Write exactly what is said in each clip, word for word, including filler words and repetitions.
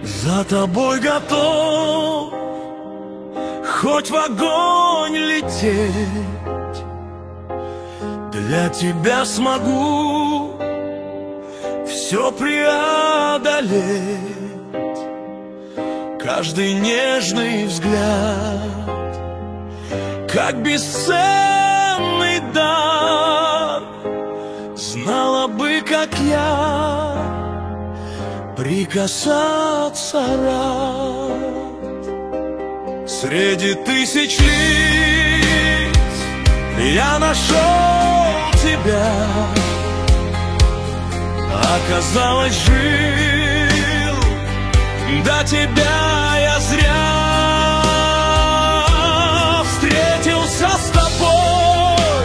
За тобой готов хоть в огонь лететь, для тебя смогу все преодолеть. Каждый нежный взгляд, как бесценный дар. Знала бы, как я прикасаться рад. Среди тысяч лиц я нашел тебя. Оказалось, жил до тебя я зря. Встретился с тобой,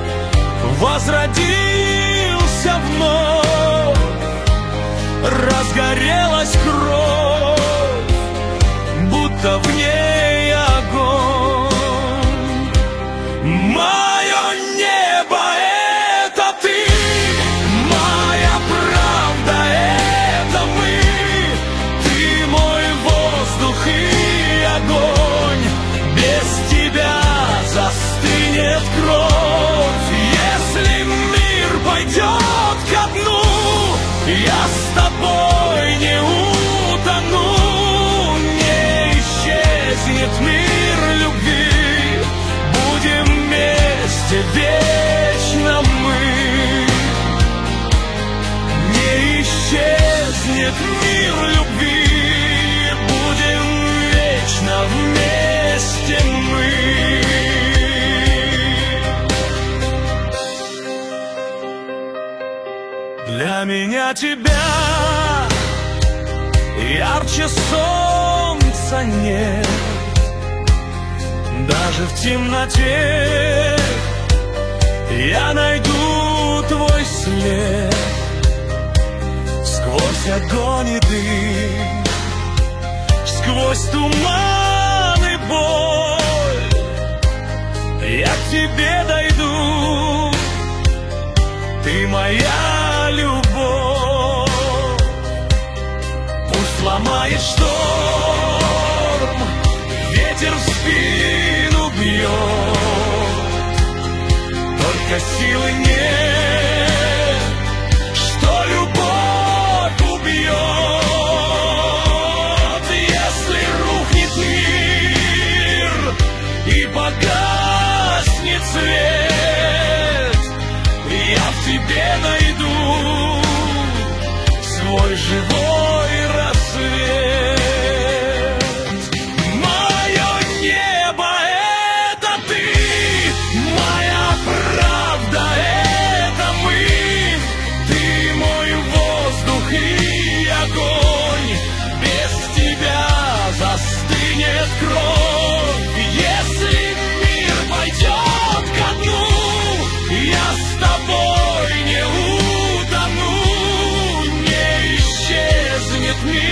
возродился вновь. Разгорелась кровь, будто в ней огонь. Мое небо — это ты, моя правда — это мы. Ты мой воздух и огонь, без тебя застынет кровь. Если мир пойдет ко дну, я с тобой не утону. Не исчезнет мир любви, будем вместе вечно мы. Не исчезнет мир любви, будем вечно вместе мы. Для меня тебя ярче солнца нет. Даже в темноте я найду твой след. Сквозь огонь и дым, сквозь туман и боль я к тебе дойду. Ты моя любовь. Пусть ломает шторм, ветер в спину бьет, только силы нет, что любовь убьет. Если рухнет мир и погаснет свет, я в тебе найду свой живой рассвет. Мое небо — это ты, моя правда — это мы. Ты мой воздух и огонь, без тебя застынет кровь. Если мир пойдет ко дну, я с тобой не утону. Не исчезнет мир